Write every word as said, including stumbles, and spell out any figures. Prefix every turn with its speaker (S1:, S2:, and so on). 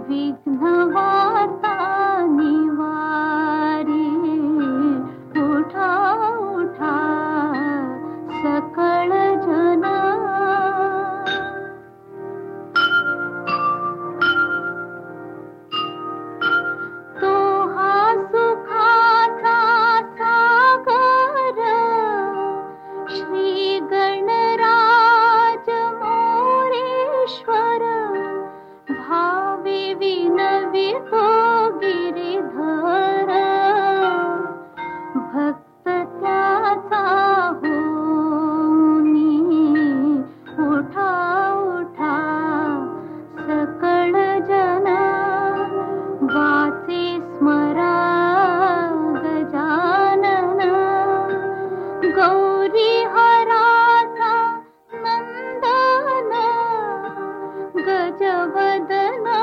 S1: विघ्नवार्ता निवारी, उठा उठा सकळ जन. तो हा सुखाचा सागर, श्री गणराज मोरेश्वर. भावे विनवितो गिरिधर, भक्त त्याचा होनी. उठा उठा सकळ जन, वाचे स्मरा गजानन. गौरी हराचा नंदन, गजवदन.